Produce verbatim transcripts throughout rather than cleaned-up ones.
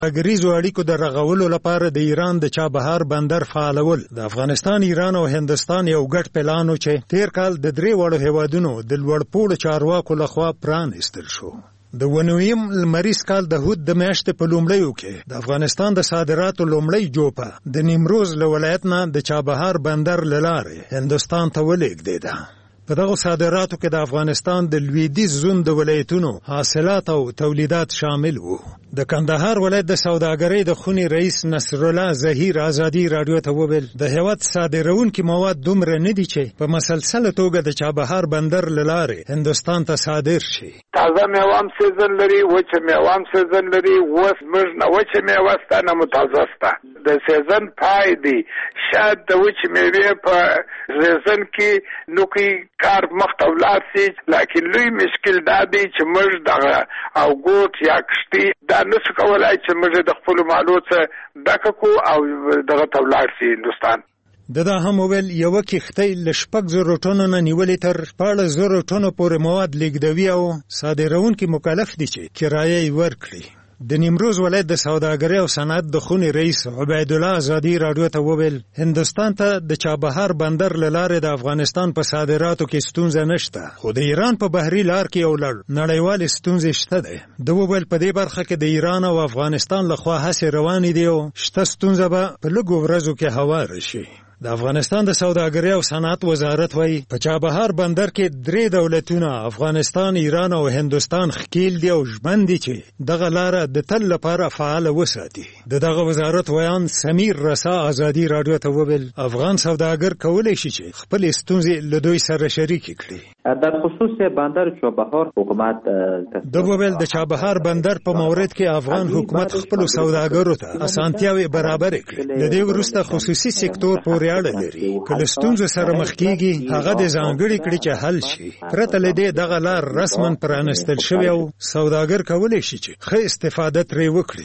اګریزو اړیکو د رغولو لپاره د ایران د چابهار بندر فعالول د افغانستان، ایران او هندستان یو ګډ پلان و چې تیر کال د درې وړو هیوادونو د لوړپوړو چارواکو لخوا پرانیستل شو. د ونویم لمریز کال د هود د میاشتې په لومړیو کې د افغانستان د صادراتو لومړی جوپه د نیمروز له ولایت نه د چابهار بندر له لارې هندوستان ته ولېږدېده. په دغو صادراتو کې د افغانستان د لویدیځ زون د ولایتونو حاصلات او تولیدات شامل وو. د کندهار ولایت د سوداګرۍ د خونې رئیس نصرالله ظهیر ازادي راډیو ته وویل د هیواد صادروونکي مواد دومره نه دي چې په مسلسله توګه د چابهار بندر له لارې هندوستان ته صادر شي. تازه میوه هم سیزن لري، وچه میوه هم سیزن لري. اوس موږ نه وچه میوه سته نه متازه سته. د سیزن پای دی. شاید د وچې میوې په سیزن کې نوکي کار مخته ولاړ سي، لکن لوی مشکل دا دی چې موږ دغه او ګوټ یا کشتي دا نشو کولای چې موږ د خپلو مالو څخه ډکه کړو او دغه ته ولاړ سي هندوستان. د دا هم ویل یوه کښتۍ له شپږ زرو ټنو نه نیولې تر شپاړس زرو ټنو پورې مواد لیږدوي او صادروونکي مکلف دي چې کرایه یې ورکړي. د نیمروز ولایت د سوداګرۍ او صنعت د خونې رئیس عبیدالله ازادي راډیو ته وویل هندوستان ته د چابهار بندر له لارې د افغانستان په صادراتو کې ستونزه نشته، خو د ایران په بحري لار کې یو لړ نړیوالې ستونزې شته دی. د وویل په دې برخه کې د ایران او افغانستان لخوا هڅې روانې دي او شته ستونزه به په لږو ورځو کې هواره شي. د افغانستان د سوداګرۍ او صنعت وزارت وایي په چابهار بندر کې درې دولتونه افغانستان، ایران او هندوستان ښکیل دي او ژمن دي چې دغه لاره د تل لپاره فعاله وساتي. د دغه وزارت ویان سمیر رسا ازادي راډیو ته وویل افغان سوداګر کولی شي چې خپلې ستونزې له دوی سره شریکې کړي. در خصوص بندر چابهار حکومت د وویل د چابهار بندر په مورد کې افغان حکومت خپلو سوداګرو ته اسانتیاوې برابرې کړي. د دې وروسته خصوصي سکتور پورې اړه لري. که له ستونزو سره مخ کېږي هغه د ځانګړي کړي چې حل شي. پرته له دې دغه لار رسما پرانستل شوې او سوداګر کولی شي چې ښه استفاده ترې وکړي.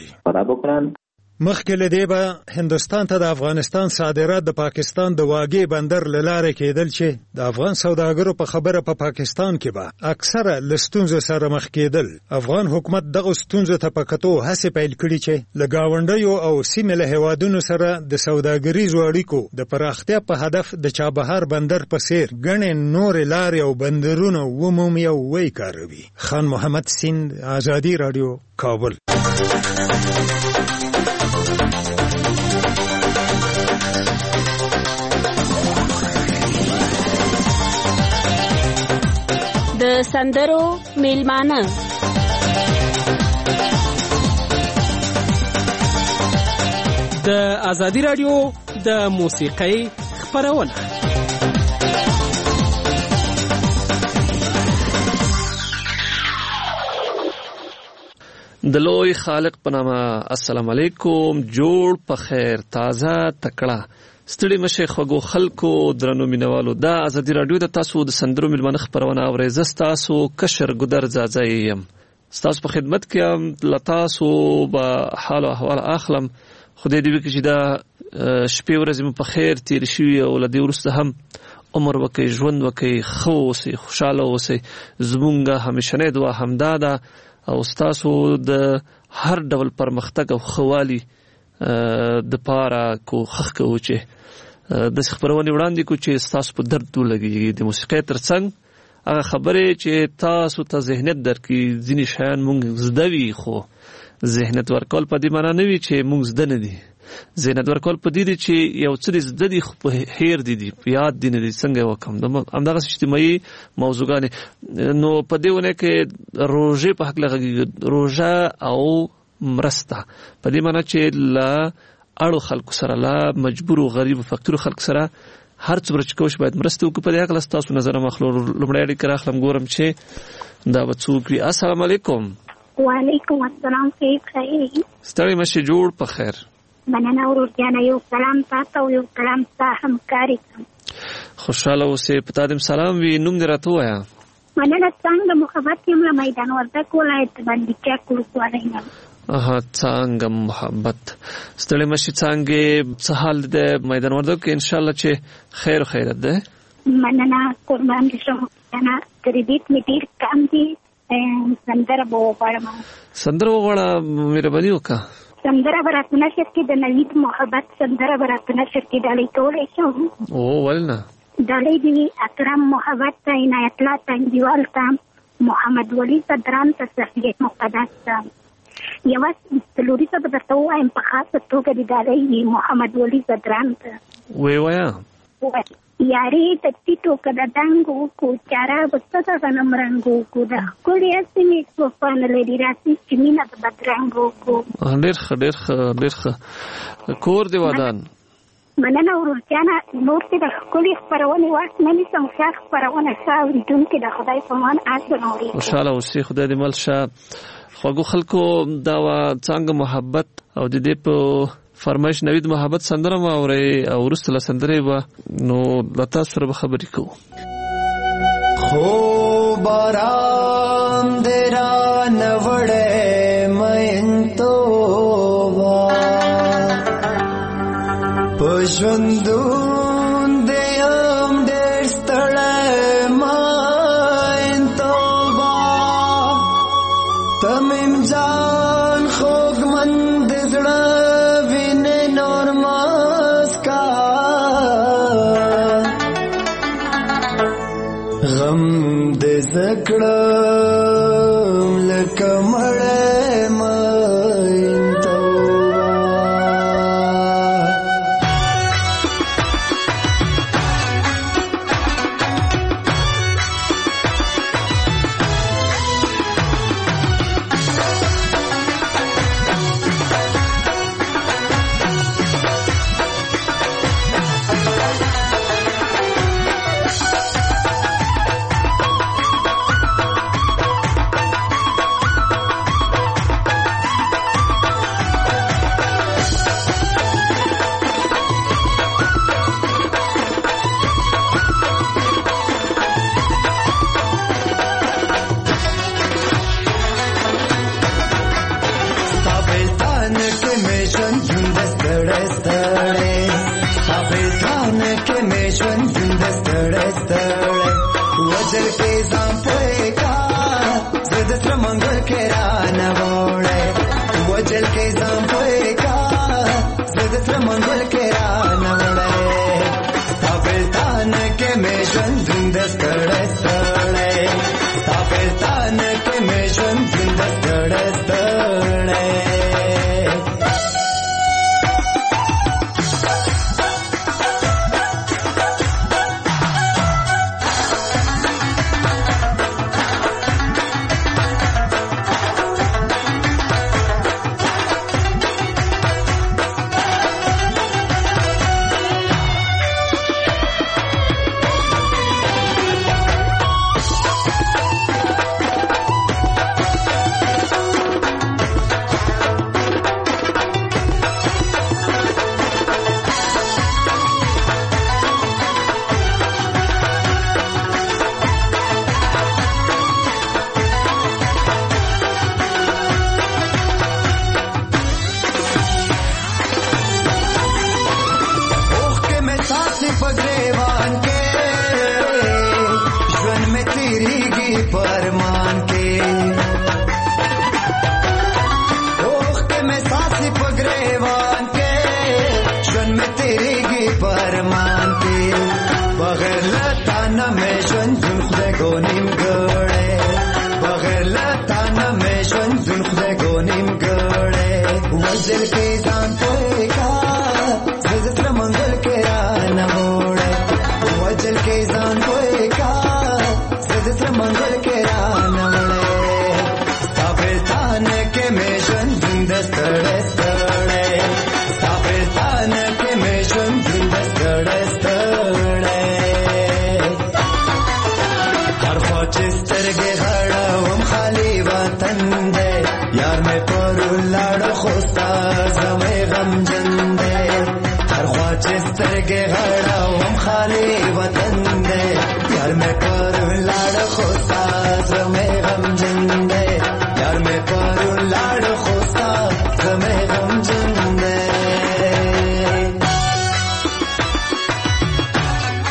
مخکې له دې به هندوستان ته د افغانستان صادرات د پاکستان د واګې بندر له لارې کېدل چې د افغان سوداګرو په خبره په پاکستان کې به اکثره له ستونزو سره مخ کېدل. افغان حکومت دغه ستونزو ته په کتو هڅې پیل کړي چې له ګاونډیو او سیمې له هیوادونو سره د سوداګریزو اړیکو د پراختیا په هدف د چابهار بندر په څیر ګڼې نورې لارې او بندرونه ومومي او ویې خان محمد سیند، ازادي راډیو، کابل. د سندرو میلمانه د ازادي راډیو د موسیقۍ خپرونه. د لوی خالق په نامه السلام علیکم. جوړ په خیر، تازه تکړه، ستړي مشه خوږو خلکو، درنو مینوالو، دا ازادي راډیو د تاسو د سندرو میلمانه خپرونه اورئ. زه ستاسو کشر ګودر ځاځی یم، ستاسو په خدمت کې یم. له تاسو به حال او احوال اخلم. خدای دې وکړي چې دا شپې ورځې مو په خیر تېرې شوي او له دې وروسته هم عمر وکړئ، ژوند وکړئ، ښه واوسئ، خوشحاله واوسئ. زمونږ همیشنۍ دعا همدا ده او ستاسو د هر ډول پرمختګ او ښه والي د پاره کوښښ کوو چې داسې خپرونې وړاندې کړو چې ستاسو په درد ولګېږي. د موسیقۍ تر څنګ هغه خبرې چې تاسو ته ذهنیت درکړي. ځینې شیان مونږ زده وي، خو ذهنیت ورکول په دې معنا نه وي چې مونږ زده نه دي. ذهنیت ورکول په دې دي چې یو څه دې زده دي خو په هیر دي دي په یاد دي نه دي. څنګه یې وکړم؟ همدغسې اجتماعي موضوعګانې. نو په دې اونۍ کې روژې په هکله غږېږي. روژه او مرسته په دې معنا چې له اړو خلکو سره، له مجبورو غریبو فقیرو خلکو سره هر څومره چې کوشش باید مرسته وکړو. په دې هکله ستاسو نظر اخلو. لومړی اړیکه راخلم، ګورم چې دا به څوک وي. السلام علیکم. وعلیکم السلام. کیف خیر؟ ستړی مشې، جوړ په خیر. مننه ورور جانه. یو سلام تاسو او یو سلام ستا همکاري ته. خوشحاله اوسې. په تا دې سلام وي. نوم دې راته ووایه. مننه. څنګه محبت یم له میدان وردګ ولایت بندیچا کلکوالۍ نه. اها، څنګه محبت. ستړی مشې. څنګه څه حال د میدان وردګ کې؟ انشاءالله چې خیر خیرت ده. مننه. قربان دې شم. نه کریډیټ مې ډېر کم دي. سندره به وغواړم. سندره وغواړه، مهرباني وکړه. سندره به راته نشر کې د نوید محبت سندره به راته نشر کې ډالۍ کولی شم؟ او ولې نه؟ ډالۍ دې وي اکرم محبت ته، عنایت الله تنګیوال ته، محمد ولی صدران ته، صفیه مقدس ته. یوه څلوري ته به درته ووایم په خاصه توګه دې ډالۍ وي محمد ولی صدران ته. وی وایه یارې د ټیټو که د دنګو کو چاره به څه د غنم رنګو کو د ښکلې سیمې وفا نه لري راسي چې مینه د بدرنګو کو. ډېر ښه ډېر ښه ډېر ښه. کور دې ودان. مننه ورورجانه. نور چې د ښکلې خپرونې وخت نه نیسم ښه خپرونه ښه اورېدونکي د خدای په امان اسن اوري. خوشحاله اوسې، خدای دې مل شه. خوږو خلکو دا وه څانګه محبت او د دې په فرمایش نوید محبت سندره مو اورئ او وروسته له سندرې به نو له تاسو سره به خبرې کوو. خو باران دې رانه وړی مینتوبه په ژوندون دې هم ډېر ستړی مینتوبه ته میم جان خوږمن د زړه غم دې زکړم لکه مړی مینتوبه. وجل کې ځان پوهې کا زه د سره منګل کې رانه وړی وجل کې ځان پوهې کا زه د سره منګل کې رانه وړی ستا بلتان کې مې ژوند زنده ستړی ستړی ستا بلتان کې مې ژوند زنده ستړی ستړی.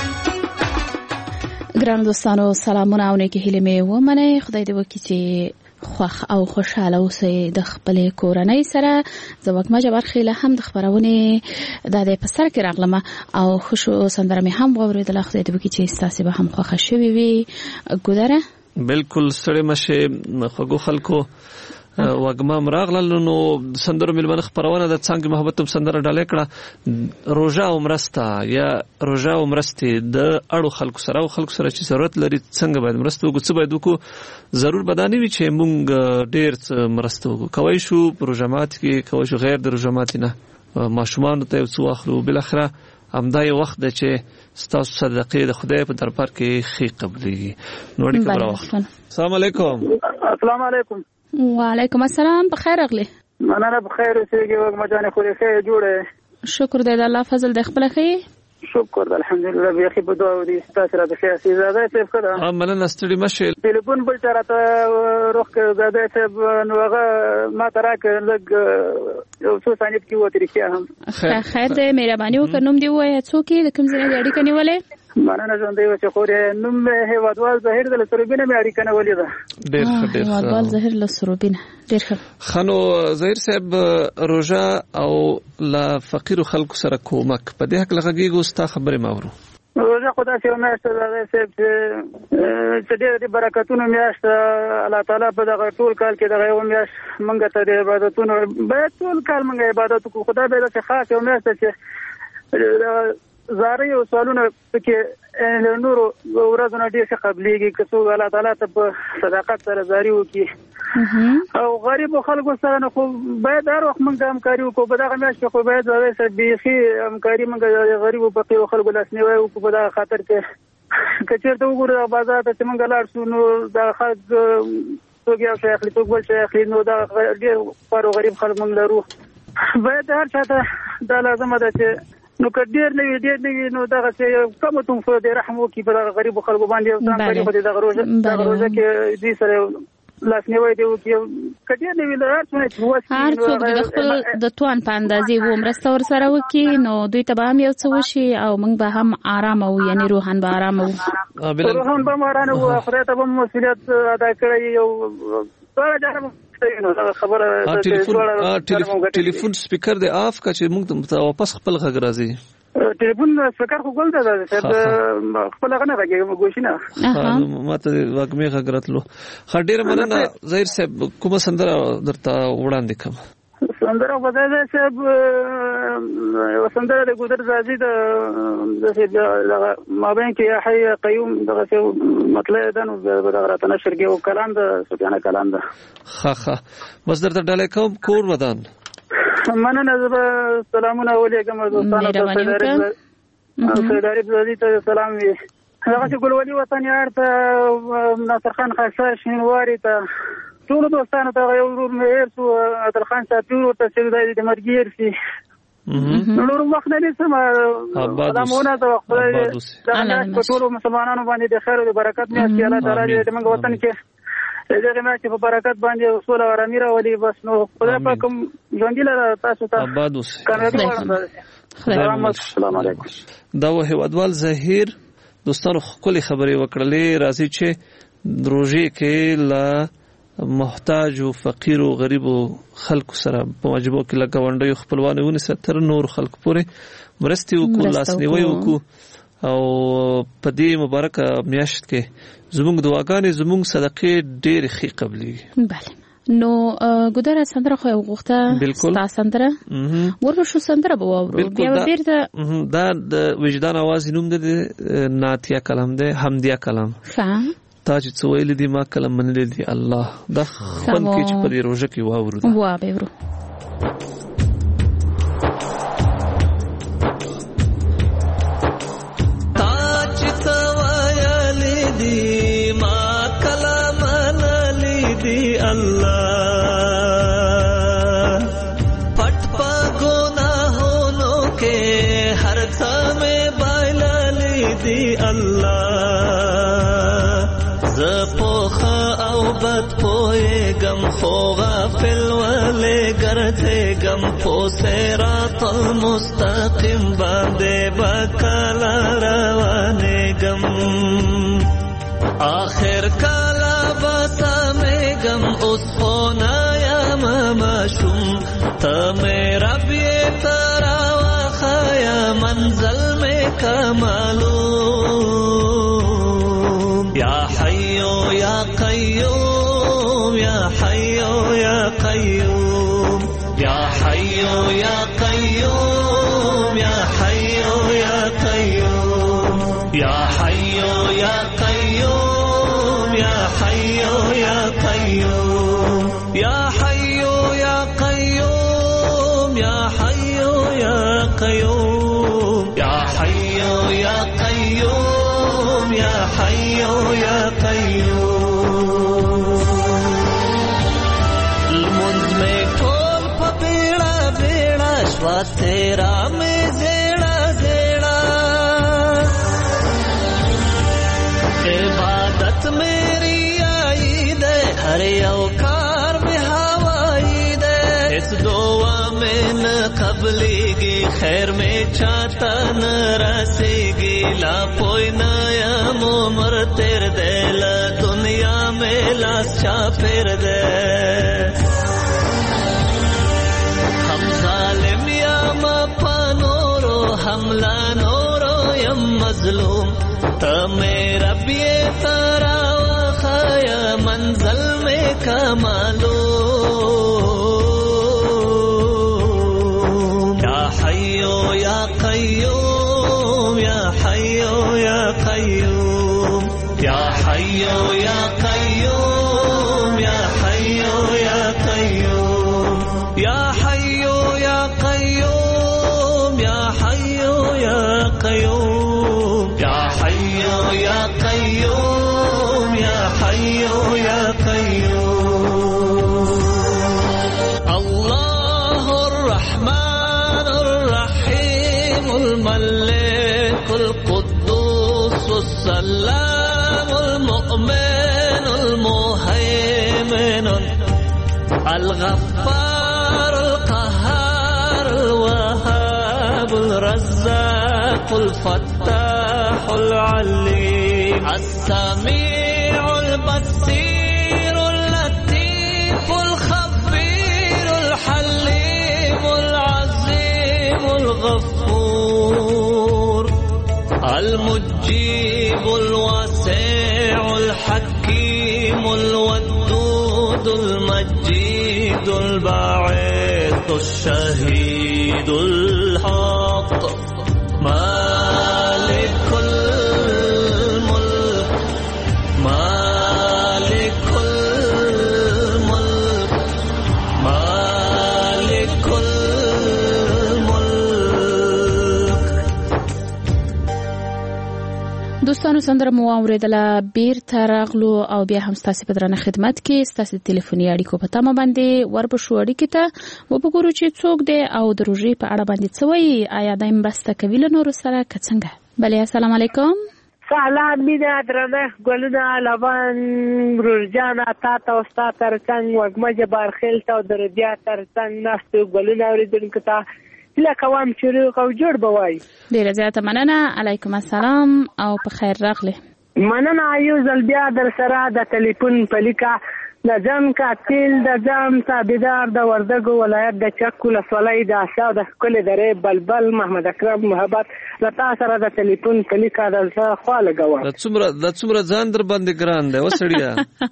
ګران دوستانو سلامونه او نیکی هیلې مې ومنئ. خدای دې وکړي چې خوښ او خوشاله اوسئ د خپلې کورنۍ سره. زه وګما جبار خیله هم د خبرونې د دې په سر کې راغلم او خوشو سندره مې هم واورېدله. خدای دې وکړي چې ستاسې به هم خوښه شوې وي. ګودره بالکل ستړې مشه خوږو خلکو وګما مراغلل نو سندرو ملمن خبرونه د څنګه محبت هم سندره ډالې کړه روزه او مرسته یا روزه او مرسته د اړو خلکو سره او خلکو سره چې ضرورت لري څنګه باید مرسته وکړو څه باید وکړو ضرور بداني وي چې مونږ ډېر مرسته وکړو کوي شو پروژامات کې کوي شو غیر د پروژامات نه ماشومان ته څو اخلو بل اخره همدا یو وخت د چې ستاسو صدقې د خدای په دربار کې خې قبليږي. نو ډېر خبره وخت. السلام علیکم. السلام علیکم. وعلیکم السلام. بخیر اغلی. مننه بخیر اوسېږئ. وګما جانې خو دې ښه جوړه. شکر دی د الله فضل د خپل ښه. شکر الحمدلله. بیا خې په دعا ودی ستاسو را د ښه سي زاده څه کړه. ها مننه ستړي مشه. ټلیفون بل چا راته روخ زاده څه نو هغه ما تراک لګ یو څو ثانیې کې وته رښتیا هم. خیر دی مهرباني وکړه نوم دی وای څوک د کوم ځای اړیکه نیولې؟ مننه ژوندۍ وسه خورې نوم مې هیوادوال ظاهر د سروبینه مې اړیکه نیولې ده. ډېر ښه ډېر ښه. هیوادوال ظاهر له سروبینه ډېر ښه. خنو ظاهر صاحب روزه او لا فقیر خلکو سره کومک په دې حق لګیږي ستا خبره ماورو. روزه خدای چې میاشت ده صاحب چې دې برکتونو میاشت الله تعالی په دغه ټول کال کې دغه یو میاشت مونږ ته د عبادتونو به ټول کال مونږ عبادت کوو. خدای به دې خاص یو میاشت چې زاري او سوالونه پکې نورو ورځو ډېر ښه قبليږي که څو الله تعالی ته په صداقت سره زاري وکړي او غریب خلکو سره نه خو باید هر وخت موږ همکاري وکړو. په دغه میاشت کې خو باید زاویې سره بیخي همکاري موږ غریبو فقیرو خلکو لاسنیوی وکړو. په دغه خاطر کې که چېرته وګورو بازار ته چې موږ لاړ شو نو د خلک څوک یو شی اخلي څوک بل شی اخلي نو دا ډېر خوار او غریب خلک موږ لرو. باید هر چا ته دا لازمه ده چې نو که ډېر نه وي ډېر نه وي نو دغه چې کمه تم خو دې رحم وکړي په دغه غریبو خلکو باندې او ځان غریبو دې دغه روزه دغه روزه کې دې سره لاسنیوی دی وکړي. که ډېر نه وي له هر څونه چې وسي هر څوک د خپل د توان په اندازې و مرسته ورسره وکړي نو دوی ته به هم یو څه وشي او موږ به هم ارامه وو یعنې روحان به ارامه وو. روحان به هم ارامه وو. خدای ته به مسؤلیت ادا کړی یو ټول جاره ټلیفون سپیکر دی آف کا چې موږ ته واپس خپل غږ راځي. ټلیفون سپیکر خو ګل ده چې خپل غږ نه راځي ګوشینه ماته واګمې غږ راتلو. خ ډېر مننه ظاهر صاحب. کومه سندره درته وړاندې کوم؟ سندره بدایي صاحب یو سندره د ګودر زازي د مابین کې یا حي قیوم دغه څه مطلب ده نو دغه راته نشر کې او کلام ده سفیانه کلام ده. ښه ښه بس درته ډالۍ کوم. کور ودان مننه. زه سلامونه ولیکم دوستانو ته سیداری زازي ته سلام وي. هغه چې ګلولي وطن یار ته ناصر خان خاصه شینواری ته ټول دوستانو ته یو ورور مې سو عادل خان صاحب ته چې د مرګیر سي نور وخت نه سم ادمونه ته خدای د ټول مسلمانانو باندې د خیر او برکت مې اسي الله تعالی دې موږ وطن کې دغه مې چې په برکت باندې اصول او امیر ولي بس نو خدای پاک ژوند لري تاسو ته آباد اوسئ. السلام علیکم. دا و هیوادوال ظاهر دوستانو خپل خبرې وکړلې راځي چې روزي کې لا محتاج او فقیر او غریب خلکو سره په واجبو کې لګاونډي خپلوان ونیسه تر نور خلکو پورې مرستي وکړو لاسنیوي وکړو او په دې مبارکه میاشت کې زموږ دعاګانې زموږ صدقې ډېر ښې قبليږي. بله نو ګودره سندره خو وغوښته ستا سندره ورو شو سندره به واورو بیا بیرته دا د وجدان आवाज نوم د ناتیا کلام ده حمدیا کلام. ښه تا چې څه ویل دي ما کلم منل دي الله دا خپل کې چې په دې روزه کې واورو وا به ورو. تا چې څه ویل دي ما کلم منل دي الله پټ په ګناهونو کې هر څه مې بایلل دي الله زپوخه او بد پوئے گم خو غافل والے گرتے گم پو صراط المستقیم باندے بکالا روانے گم آخر کالا بسا میں پویگم اس خونا یا ماشوم ته میرا بی ترا وخایا منزل میں کمالوم یا حیو یا قیوم یا حیو یا قیوم یا حیو یا قیوم یا حیو یا قیوم یا حیو یا قیوم یا حیو یا قیوم یا حیو یا قیوم یا حیو یا قیوم یا حیو یا قیوم یا حیو یا قیوم المنز میں ٹھول پا بیڑا بیڑا شوا تیرا میں زیڑا زیڑا عبادت میری آئی دے ہر یو کار میں ہوائی دے اس دعا میں نہ قبلی گی خیر میں چاہتا نہ رسی گی لا پوئی نایا مومر تیر دے لا دنیا میں لاس چا پھر دے ہم ظالم یا مپا نورو حملہ نورو یم مظلوم تا میرا بی تارا وخایا منزل میں کمالوم یا حیو یا قیوم یا حیو یا قیوم یا حیو یا قیوم یا حیو یا قیوم یا حیو یا قیوم یا حیو یا قیوم یا حیو یا قیوم یا حیو یا قیوم اللہ الرحمن الرحیم الملک القدوس السلام المؤمن المهيمن الغفار القهار الوهاب الرزاق الفتاح العليم السميع البصير اللطيف الخبير الحليم العظيم الغفور المجيب الواسع الحكيم الودود المجيد الباعث الشهيد الحق مالك الملك مالك الملك مالك الملك. دوستانو سندره مو اوریدله بیرته راغلو او بیا هم ستاسو په درنه خدمت کې ستاسو ټلیفوني اړیکو په تمه باندې وربشو اړیکې ته وګورو چې څوک دی او د روژې په اړه باندې څه وایي آیا دای مرسته کوي له نورو سره که څنګه. بله السلام علیکم. سلام مینه درنه ګلونه لبان روژجانه تا ته او ستا تر څنګ وږمه بارخیل ته او د ربیا تر څنګ ناستو ګلونه اورېدونکو ته هیله کوم چې روغ او جوړ به وایي. ډېره زیاته مننه. علیکم السلام او په خیر راغلی. مننه یو ځل بیا در سره د ټلیفون په لیکه د ځم قاتل د ځم تابعدار د وردګو ولایت د چک ولسوالۍ د آسیا د ښکلې درې بلبل محمد اکرم محبت له تا سره د ټلیفون په لیکه د زړه خوا لګوم. دا څومره دا څومره ځان در باندې ګران دی وسړیه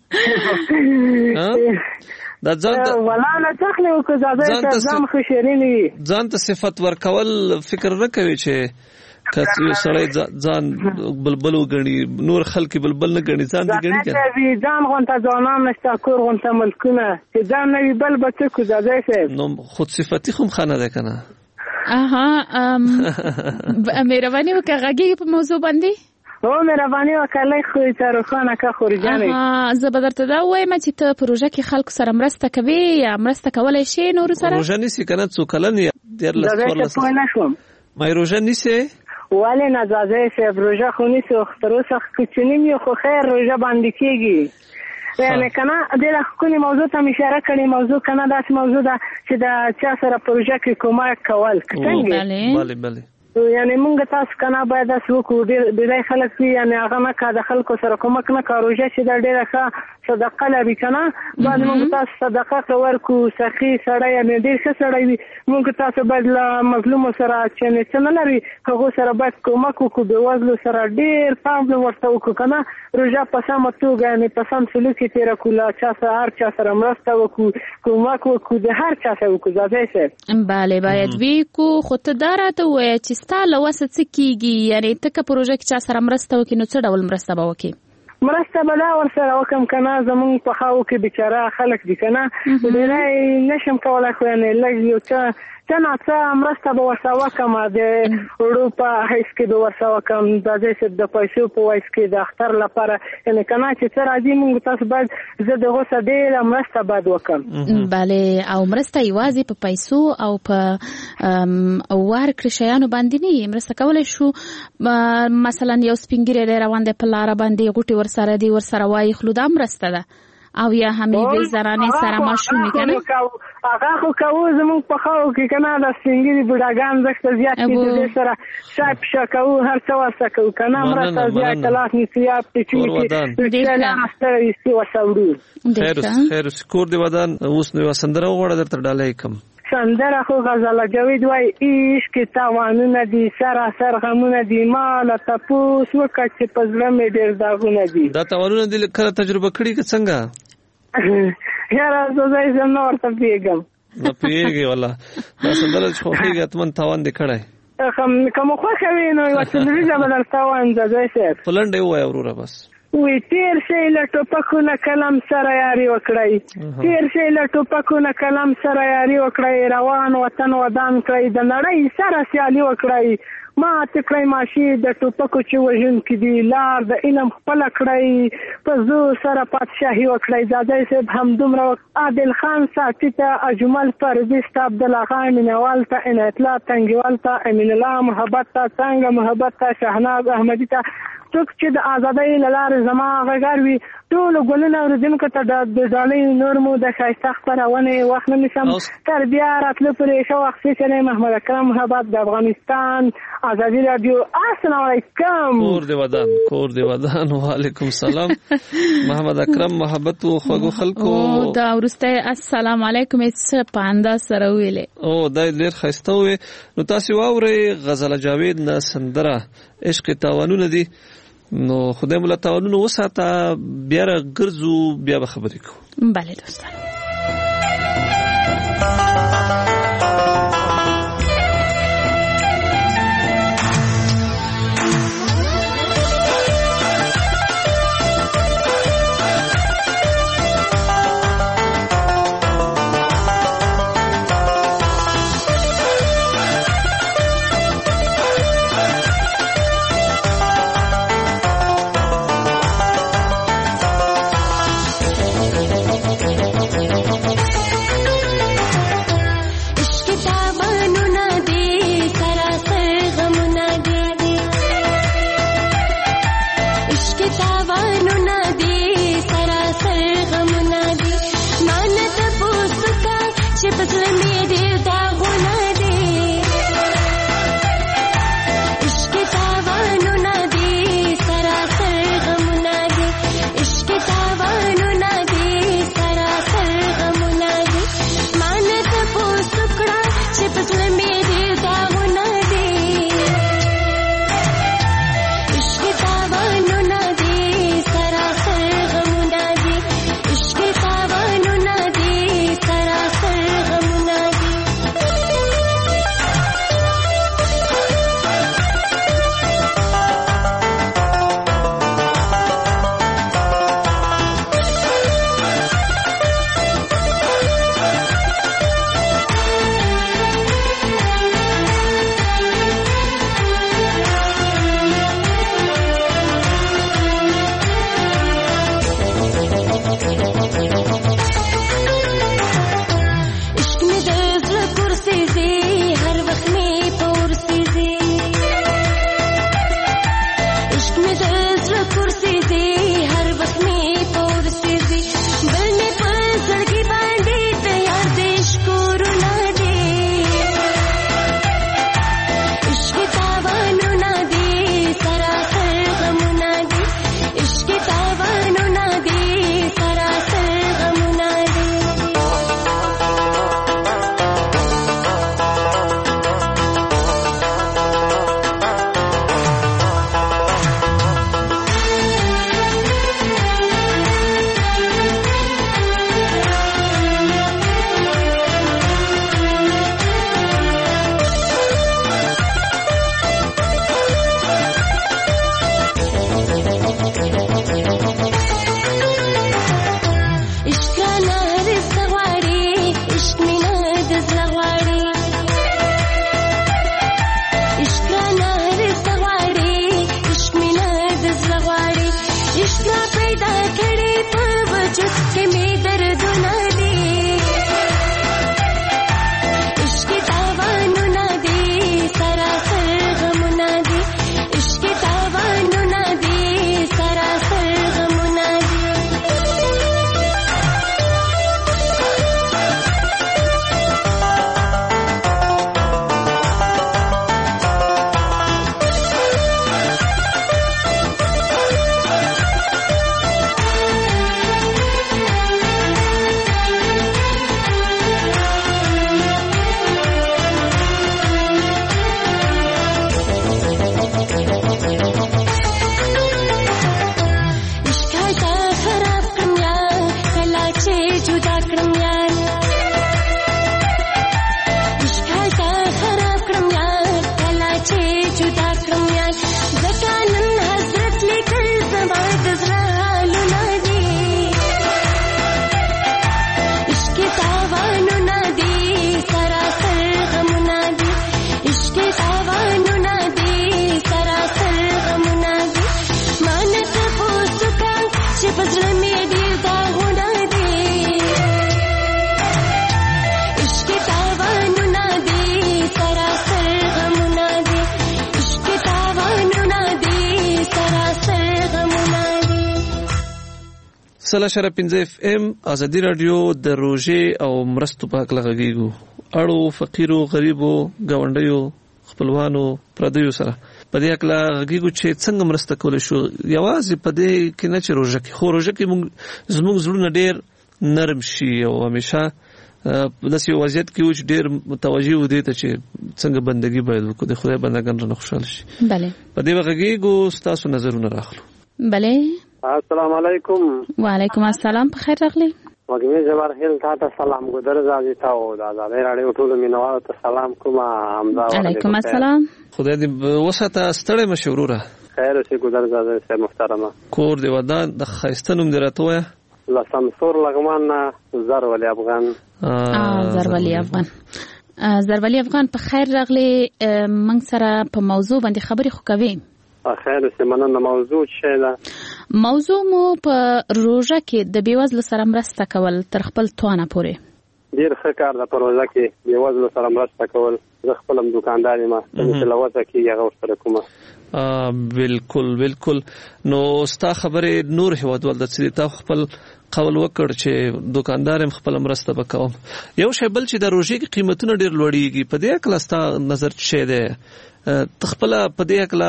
دا ځان ته ولا نه تخلي او که ځان ځم خو شیرینی ځان ته صفت ورکول فکر نه کوي چې کس یو سړی ځان بلبل وګڼي نور خلک بلبل نه ګڼي ځان دې ګڼي کنه ځان غونته ځانان نشته کور غونته ملکونه چې ځان نه وي بل بچو کو ځای شي نو خود صفتی خو خانه ده کنه. اها ام مهرباني وکړه غږی په موضوع باندې او مهرباني وکړئ خو تر خانه کا خورجانې اه زه به درته دا وایم چې ته پروژه کې خلکو سره مرسته کوي یا مرسته کولای شي نور سره پروژه نسی کنه څو کلن یا ډیر لس ورلس ما پروژه نسی ولی نزازه سه پروژه خو نسی اختروسه کوچنی می خو خیر روژه باندې کیږي یعنی کنه دغه کومه موضوع ته اشاره کړې موضوع کنه داسې موضوع ده چې د چا سره پروژه کې کومک کول څنګه بله بله یعنی موږ تاسو کنه باید تاسو کو ډېر خلک دي یعنی هغه نه کا د خلکو سره کومک نه کاروجه چې د ډېره ښه صدقه لري کنه باید موږ تاسو صدقه ورکو سخی سړی یعنی ډېر ښه سړی وي موږ تاسو باید له مظلوم سره چې نه نه لري هغه سره باید کومک وکړو به وزلو سره ډېر پام ورته وکړو کنه روزه په سمه توګه یعنی په سم سلوک کې تیر کول چا سره هر چا سره مرسته وکړو کومک وکړو د هر چا سره وکړو ځکه بله باید وی کو خو ته دا راته وایې چې ستا له وسه څه کېږي یعنې ته که پروژه کې چا سره مرسته وکړي نو څه ډول مرسته به وکړي مرسته به دا ورسره وکړم که نه زمونږ په خاو کې بیچاره خلک دي که نه ډېری نشم کولی خو یعنې لږ یو څه څه نه څه مرسته به ورسره وکړم د وړو په حیث کې به ورسره وکړم د دې د پیسو په ویس کې د اختر لپاره یعنې که نه چې څه راځي موږ تاسو باید زه د هغو سره ډېره مرسته باید وکړم بلې او مرسته یوازې په پیسو او په ورکړې شیانو باندې نه مرسته کولی شو مثلا یو سپین ږیری دی روان دی په لاره باندې غوټې ورسره دي ورسره وایي خلو دا مرسته ده او یا همې بې زنانې سره ماشومې که نه هغه خو کوو زمونږ په خاو کې که نه د سپین ږیري بوډاګان دښته زیات دي د دې سره شا پشه کوو هر څه ورسره کوو که نه مرسته زیات لاس نیسو یا پټوي کې ستړی ایستي ورسره وړو خیر اوس کور دې ودان اوس نو یوه سندره وغواړه درته ډالۍ کړم سندره خو غزاله جاوید وای عشق تاوانونه دي سراسر غمونه دي ما له تپوس وکړه چې په زړه مې ډېر داغونه دي دا تاوانونه دي کله تجربه کړي که څنګه یاره زه زه نه ورته پوهېږم نه پوهېږې والله دا سندره چې خوښېږي حتمن تاوان دې کړی که مو خوښه وي نو یوه څلوریزه به در تاوان ده ځای صاحب په لنډه یې ووایه وروره بس وی تیر شي له ټوپکونه کلم سره یاري وکړئ تیر شي له ټوپکونه کلم سره یاري وکړئ روان وطن ودان کړئ د نړۍ سره سیالي وکړئ ما تکړی ماشي د ټوپکو چې وژونکي دي لار د علم خپله کړئ په زور سره پادشاهي وکړئ دادی صاحب همدومره عادل خان ساقي ته اجمل پردي ستا عبدالله مینوال ته عنایت الله تنګیوال ته امین الله محبت ته څنګه محبت ته شهناز احمدي ته څوک چې د ازادۍ له لارې زما غږار وي ټولو ګلونه اورېدونکو ته د ډالۍ نور مو د ښایسته خپرونې وخت نه نیسم تر بیا راتلو پورې ښه وخت سپېڅلی محمد اکرم محبت د افغانستان ازادي راډیو السلام علیکم کور دې ودان کور دې ودان وعلیکم السلام محمد اکرم محبت و خوږو خلکو دا وروسته السلام علیکم څه په انداز سره ویلې او دا ډېر ښایسته وې نو تاسې واورئ غزاله جاوید نه سندره عشق تاوانونه دي نو خدای مولا تاوانونه وساته بیا را ګرځو بیا به خبرې کوو بله دوستان سل اشاره پنځه اف ام ازادي رادیو د روژې او مرستو په حق لغږیږو اړو فقیرو غریبو گاونډیو خپلوانو پردیو سره په دې حق لغږیږو چې څنګه مرسته کول شو یوازې په دې کې نه چې روژه کې خو روژه کې موږ زموږ زړونه ډېر نرم شي او همیشه داسې یو وضعیت کې و چې ډېر متوجه و دې ته چې څنګه بندګي باید وکړو د خدای بندګان رانه خوشحاله شي. بله په دې وغږیږو ستاسو نظرونه راخلو. بله السلام علیکم. وعلیکم السلام په خیر راغلی. وګمې جبار خیل تا ته سلام ګذر زادي تا او دا د راډیو ټول مینوالو ته سلام کوم. امدا علیکم السلام. خدای دې وساته ستړی مشوروره. خیر اوسې ګذر زادي سه محترمه. کور دی ودان د خایستنوم دی راته لسم سور لغمان زر ولی افغان. زر ولی افغان. زر ولی افغان په خیر راغلی. موږ سره په موضوع باندې خبرې خو کوي. خیر اوسې مننه. موضوع څه ده؟ موضوع مو په روژه کې د بیوزلو سره مرسته کول تر خپل توانه پورې. ډیر ښه کار ده په روژه کې بیوزلو سره مرسته کول. زه خپل هم دکاندار یم چې لوځه کې هغه ورسره کومه. بالکل بالکل. نو ستا خبرې نور هیوادوال د څه تا خپل قول وکړ چې دکاندار هم خپل مرسته وکوم. یو شی بل چې د روژې کې قیمتونه ډیر لوړیږي په دې اکل ستا نظر څه دی؟ تخپل په دې اکل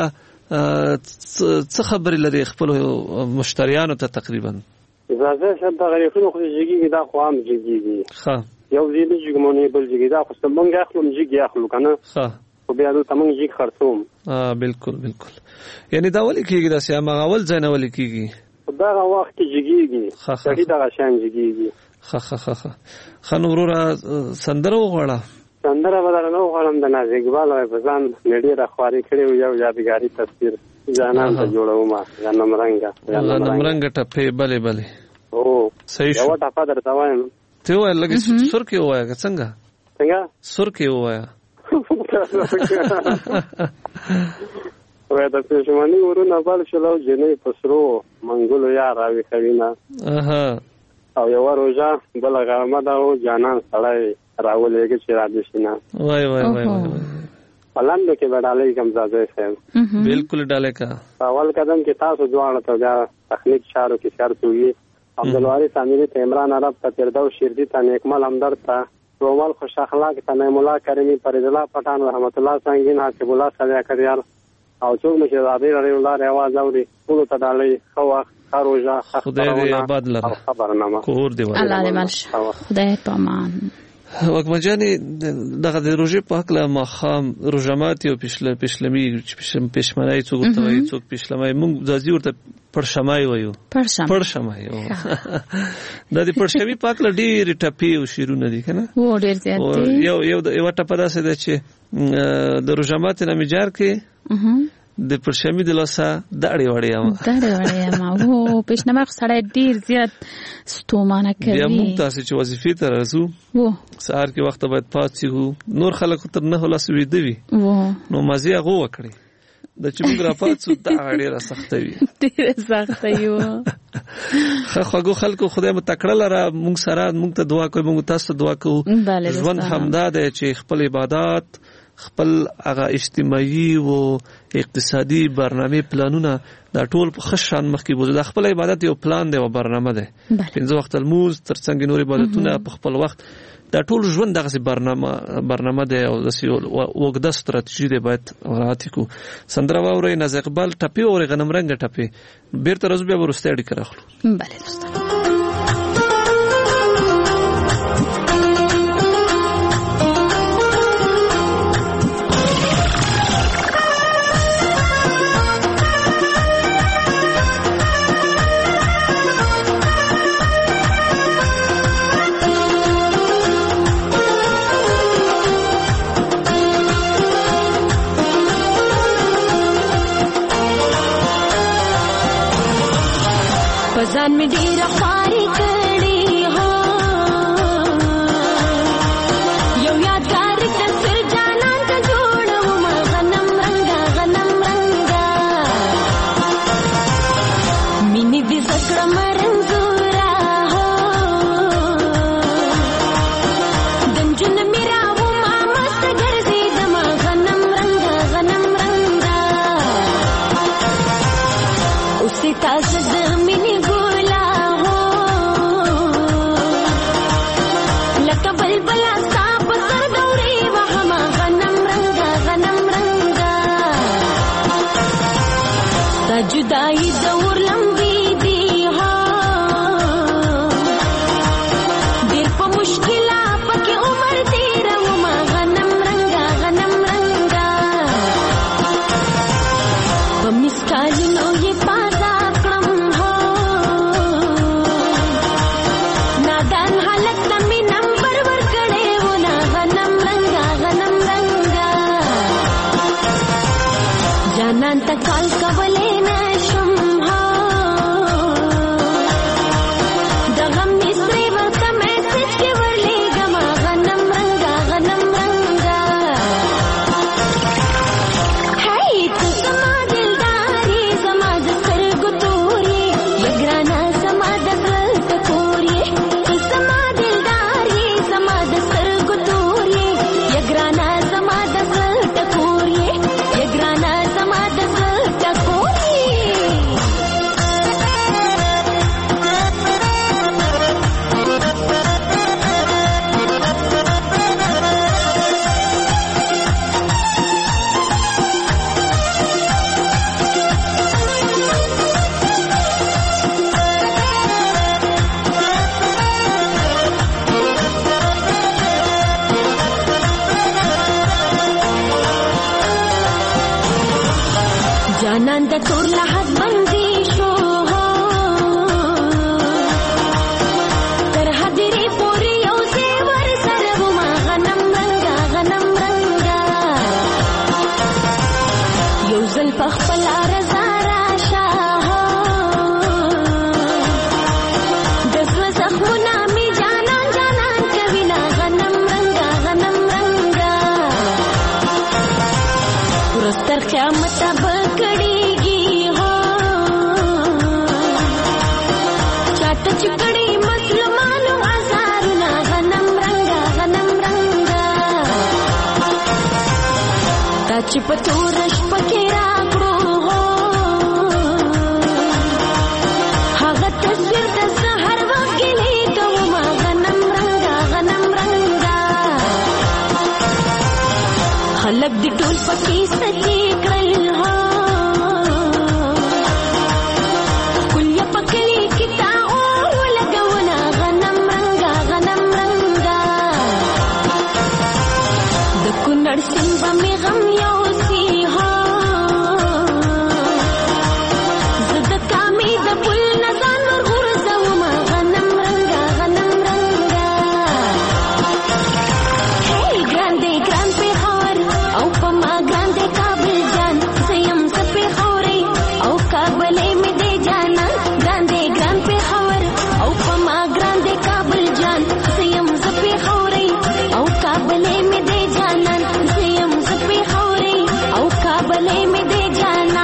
څه خبرې لري خپل مشتریانو ته تقریبا؟ اجازه شته د غریبانو خو جګیږي دا خو هم جګیږي. ښه یو دې جګمونې بل جګی دا خو څنګه اخلو جګی اخلو کنه. ښه خو بیا د تمنګ جګ خرڅوم. اه بالکل بالکل. یعنی دا ولې کېږي دا سیمه اول ځای نه ولې کېږي؟ دا وخت کې جګیږي. ښه دا شان جګیږي. ښه ښه ښه ښه نو وروره سندره وغواړه. سندره بدل نو غواړم د ناز اقبال او فزان نړۍ راخواري کړو یو یادګاری تصویر جانان ته جوړوم جانم رنگا جانم رنگا ټپه بله بله. او صحیح شو. یو ټپه درته وایم. ته وای لګي سر کې وای څنګه؟ څنګه؟ سر کې وای. وای د پښمنۍ ورونه بل شلو جنې پسرو منګولو یا راوي خوینا. اها او یو روزه بل غرمه دا او جانان سړی راولېږي چې را دي شنه. وای وای وای وای. پلاندو کې وډالې کوم ځای صاحب. بالکل ډالې کا. اول قدم کې تاسو ځوان ته دا تخنیک شارو کې شرط وي. عبدالواری سامری ته عمران عرب ته تردو شیردی ته نیکمل همدرد ته رومال خوش اخلاق ته نعیم الله کریمی فرید الله پټان رحمت الله سنگین حسب الله صالح کریار او څوک مشه زادی رضی الله رواز اوري ټول ته ډالې خو خروجه خدای دې آباد لره خبرنامه کور دی الله دې مالش خدای پامان. وګما جاني دغه د روژې په حق له ماخام روژمات یو پښله پښلمي چې پښمنای څوک ته وایي څوک پښلمای موږ ځازي ورته پرشمای وایو. پرشم پرشمای د دې پرشمي په حق له ډېر ټپي او شیرونه دي کنه. و ډېر زیات دي. یو یو یو ټپه داسې ده چې د روژمات نه میجار کې د پرشمي د لاسه داړې وړې یم داړې وړې یم او پښنما سړی ډیر زیات ستومانه کوي. بیا موږ تاسو چې وظیفې ته راځو سهار کې وخت باید پاتې نور خلک تر نه لاس ویده وي نو مزي هغه وکړي د چې موږ را پاتې دا ډیره سخته وي ډیره سخته یو. خو خو خلکو خدای مو تکړه لره موږ سره موږ ته دعا کوي موږ تاسو ته دعا کوو. ژوند همدا دی چې خپل عبادت خپل هغه اجتماعي او اقتصادي برنامه پلانونه دا ټول په خشان مخ کې بوزي. د خپل عبادت یو پلان دی او برنامه ده. پنځه وخت الموز ترڅنګ نور عبادتونه په خپل وخت دا ټول ژوند دغه برنامه برنامه ده او د وګړه ستراتیژي ده باید راځي کو. سندره واوري ناز اقبال ټپي او غنم رنگ ټپي بیرته راځو بیا ورسته اړیکه راخلو. بله دوستان ځان می ډیر خواري کړی هو یو یادګار تصویر جانان ته جوړوم غنم رنگا غنم رنگا مینې دې زکړه مرنزورا هو دنجن میرا و ما مست ګرځي دما غنم رنگا غنم رنگا اوسې تاسو د مینې ګولا هو जुदाई दौर लंबी दी हा देर पे मुश्किला पके उमर तेर वमा गनम रंगा गनम रंगा बमिस कालिनो ये पाजा क्रम हो नादान हालत में नंबर वर कड़े होना गनम रंगा गनम रंगा जानंत काल कवले न शुम्हा दगम मिस्री वर्त मैसेज के वर्ले गमा गनम रंगा गनम रंगा है तू समा दिलदारी समाज सर गुतूरी यग्राना समाज गलत कोरी तू समा दिलदारी समाज सर गुतूरी यग्राना समाज गलत कोरी यग्राना समाज गलत कोरी जानंद तोर लहत बंदी शो हो तरह दिरी पोरी यौ सेवर सरवमा गनम रंगा गनम रंगा यौ ज़ल्फ अखपला रज़ा राशा हो दस्व ज़ख्मुना में जानन जानन कविना गनम रंगा गनम रंगा पुरस्तर क़यामत बकड़ेगी हो चाट चिकड़ी मुसलमानों आजारुना गनम रंगा गनम रंगा ताची पतूरश पकेरा करो हो हागत तस्वीर दस हर वकीले तो मा गनम रंगा गनम रंगा खलक दी टोल पकी सची कल हो कुल पकली किता ओ लगवना गनम रंगा गनम रंगा दकुनड़ सिंबा में गम योसी हो ज़द कामी द पुल नजान और गुरज़वमा गनम रंगा गनम रंगा हे ग्रांडे ग्रांड पे खौर औ पमा ग्रांडे काबिल जान सयम सपे खौरे औ काबले में दे जाना ग्रांडे ग्रांड पे खौर औ पमा ग्रांडे काबिल जान सयम सपे खौरे औ काबले में दे जाना सयम सपे खौरे औ काबले में दे जाना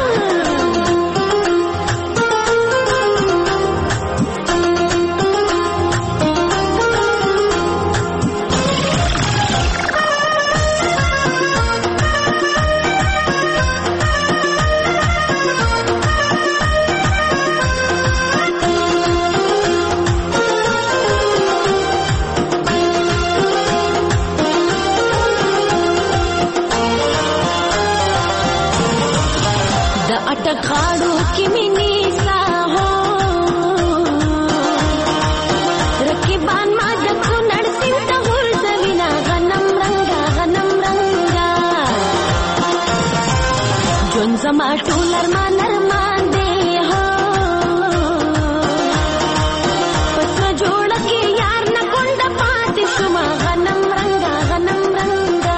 द अटकाड़ो की मिनी सा हो रकीबान मा दखु नड़सिन तहुर जविना गनम रंगा गनम रंगा जोन जमा टूलर मा नरमान दे हो पत्र जोड़ के यार न कुंड पाती शुमा गनम रंगा गनम रंगा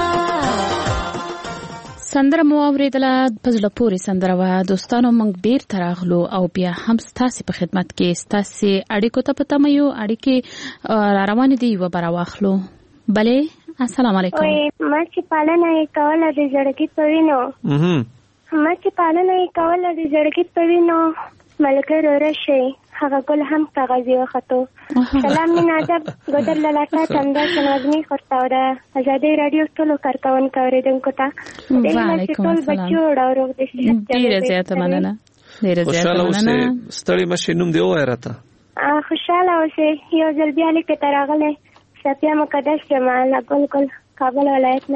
سندره مو اوریدله په زړه پورې سندره وه دوستانو موږ بیرته راغلو او بیا هم ستاسې په خدمت کې ستاسې اړیکو ته په تمه یو اړیکې را روانې دي یوه به راواخلو بلې السلام علیکم ما چې پالنه یې کوله د زړګي په وینو ما چې پالنه یې کوله د زړګي په وینو ملګرو راشئ هغه ګل هم کاغذي وختو سلام مینه ادب ګودر لالاټه چنده شنوزمي خورتاوده ازادي رادیو ټولو کارکونکو اوریدونکو ته وعلیکم السلام ډیره زیاته مننه ډیره زیاته مننه ستړي مشه نوم دی وای راته خوشاله اوسئ یو ځل بیا لیکه تراغله سپیا مقدس جمال ګل ګل کابل ولایت نه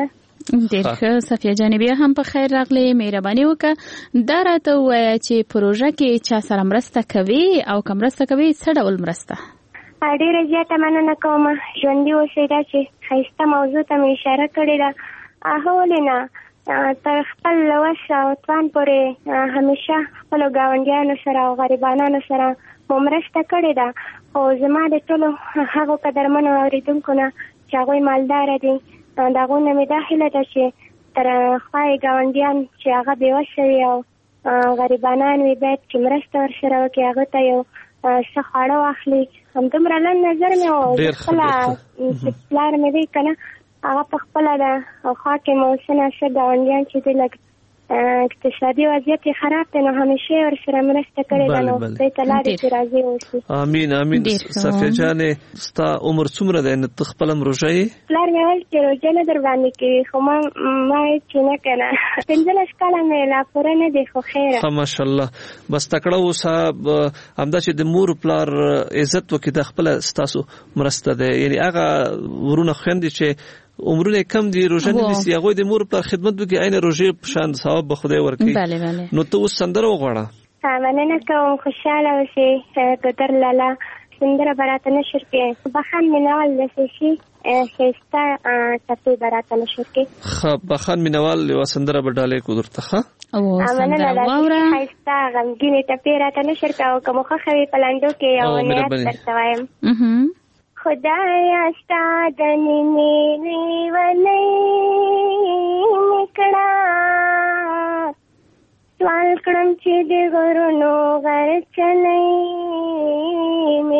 ډېر ښه صفیه جانې بیا هم په خیر راغلی مهرباني وکړه دا راته ووایه چې پروژه کې چا سره مرسته کوي او که مرسته کوي څه ډول مرسته؟ ډېره زیاته مننه کوم ژوندي اوسئ دا چې ښایسته موضوع ته مې اشاره کړې ده هغه ولې نه تر خپل وس او توان پورې همیشه خپلو ګاونډیانو سره او غریبانانو سره مو مرسته کړې ده خو زما د ټولو هغو قدرمنو اورېدونکو نه چې هغوی مالداره دي د هغو نه مې دا هیله ده چې تر خوا یې ګاونډیان چې هغه بېوسه وي او غریبانان وي باید چې مرسته ورسره وکړي هغه ته یو څه خواړه واخلي همدومره لنډ نظر مې و خپله چې پلار مې دی که نه هغه په خپله د خوا کې مو څه ناڅه ګاونډیان چې دی لږ اقتصادي وضعیت یې خراب دی نو همیشه ورسره مرسته کړې ده نو خدای ته لارې چې راضي اوسي. امین امین. صفیه جانې ستا عمر څومره دی نو ته خپله هم روژه یې؟ پلار مې ویل چې روژه نه در باندې کوي خو ما ما یې چې نه که نه پنځلس کاله مې لا پوره نه دی خو خیره. ښه ماشاءالله. بس تکړه اوسه همدا چې د مور پلار عزت وکړي دا خپله ستاسو مرسته ده یعنې هغه ورونه خویندې چې عمرونه کم دي روژه نه نیسي هغوی د مور پلار خدمت وکړي عین روژې په شان ثواب به خدای ورکوي. نو ته اوس سندره وغواړه. مننه کوم خوشحاله اوسې ګودر لالا سندره به راته نشر کړې بخان مینوال داسې شي ښایسته ټپې به راته نشر کړې. ښه بخان مینوال یوه سندره به ډالۍ کړو درته. ښه مننه داسې ښایسته غمګینې ټپې راته نشر کړه او که مو خوښه وي په لنډو کې یو نیت درته وایم. خدایا ستا د مینې لیونۍ مې کړه سوال کړم چې د غرونو غرچنۍ مې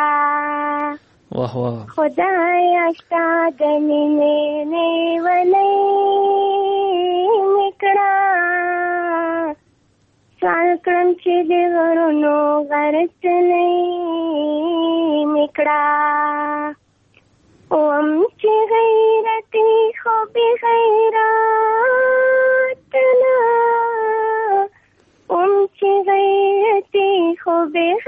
کړه خدایا ستا د مینې لیونۍ مې کړه سوال کړم چې د غرونو غرچنۍ مې کړه اوم چې غیرتي خو بې غیرت نه اوم چې غیرتي خو بې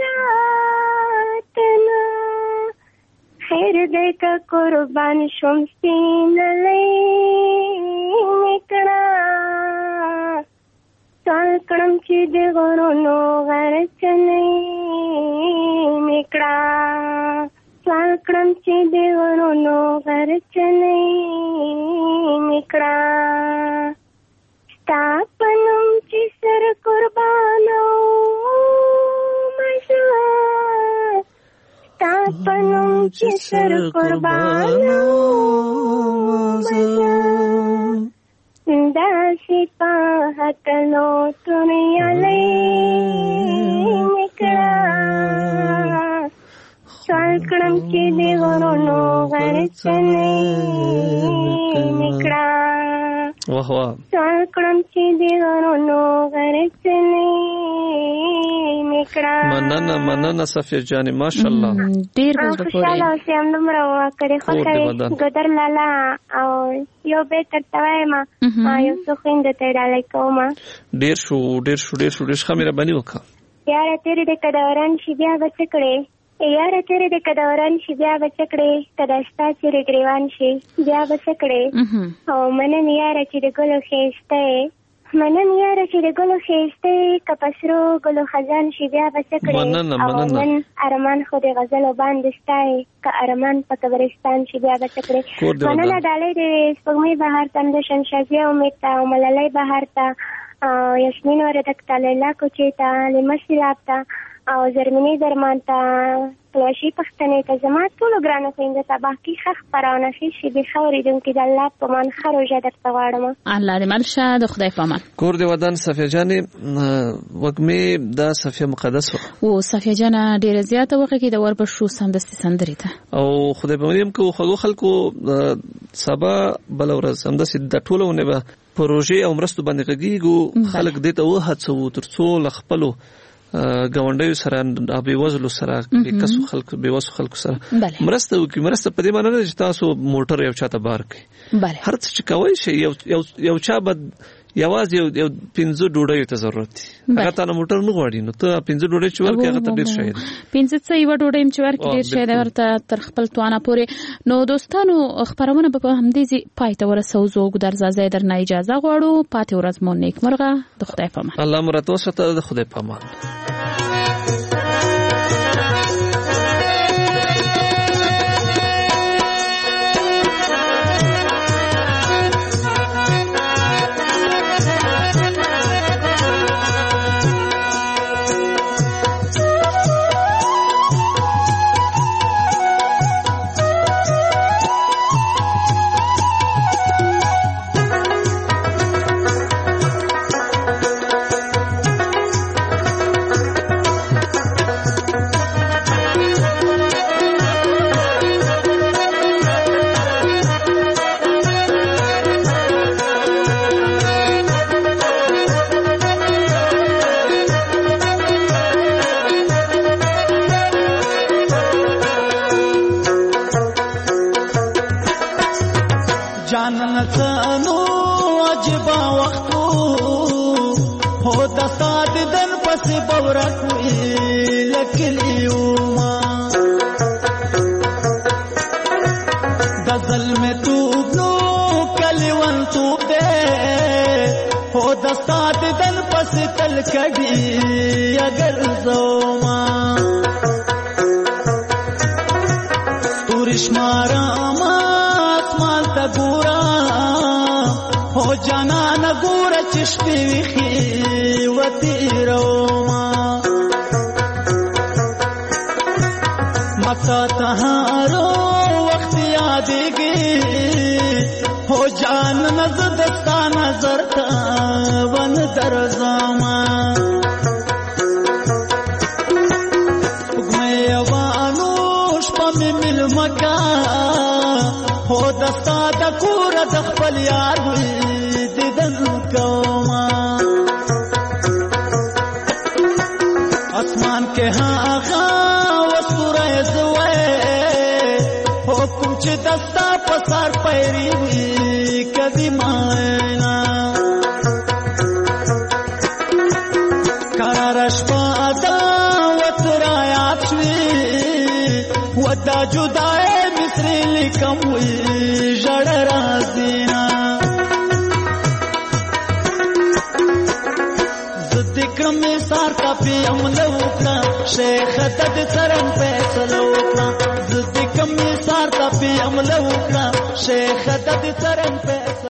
غیرت نه خیر دی که قربان شم سپینلی مې کړه سوال کړم چې د غرونو غرچنۍ مې کړه سوال کړم چې د غرونو غرچنۍ مې کړه ستا په نوم چې سر قربانو مزه ستا په نوم چې سر قربانو مزه داسې په هتلو تونیالی مې کړه سوال کړم چې د غرونو غرچنۍ مې کړه سوال کړم چې د غرونو غرچنۍ مې کړه. مننه مننه صفیه جانې ماشاءالله ډېر خوشحاله اوسې همدومره وکړې خوښه وي ګودر لالا او یو بیت درته وایم یو څو خویندو ته یې ډالۍ کوم. ډېر شو ډېر شو ډېر شو ډېر ښه مهرباني وکړه. یاره تېرې د کدوران شي بیا به څه کړې یاره تېرې د کدوران شي بیا به څه کړې که دا ستا چېرې ګرېوان شي بیا به څه کړې او منم یاره چې د ګلو ښایسته یې منم یاره چې د ګلو ښایسته یې که په سرو ګلو خزان شي بیا به څه کړې او من ارمان خو د غزلو باندې ستا یې که ارمان په قبرستان شي بیا به څه کړې. مننه ډالۍ د سپوږمۍ بهار ته د شمشازیه امید ته او ملالۍ بهار ته او یاسمین وردک ته لیلا کوچې ته لیمه سیلاب ته او زرمینی درمان ته پلوشي پښتنې ته زما ټولو ګرانو خویندو ته باقي ښه خپرونه ښې شېبې ښه اورېدونکي د الله په امان ښه روژه درته غواړم. الله دې مل شه د خدای په امان. کور دې ودان صفیه جانې وږمې دا صفیه مقدس وه او صفیه جانه ډېره زیاته وغږېده وربشو سمدستي سندرې ته او خدای په امان یم که خوږو خلکو سبا بله ورځ همداسې د ټوله ونې به په روژې او مرستو باندې غږېږو خلک دې ته وهڅوو تر څو له خپلو ګاونډیو سره بېوزلو سره بېکسو خلکو بېوسو خلکو سره مرسته وکړي. مرسته په دې معنی نه چې تاسو موټر یو چاته بار کړئ هر څه چې کوئ شئ یو یو چا به یوازې یو یو پنځه ډوډۍ ته ضرورت دي هغه ته موټر نه غواړي نو ته پنځه ډوډۍ چې ورکې هغه ته ډېر شي پنځه څه یو ډوډۍ چې ورکې ډېر شي دا ورته تر خپل توانه پورې. نو دوستانو خبرونه به په همدې ځای پای ته ورسوو. زه ګودرزازۍ درنه اجازه غواړو. پاتې ورځ مو نیکمرغه. د خدای په امان. الله مو راته وساته. د خدای په امان. شیخ د څرن په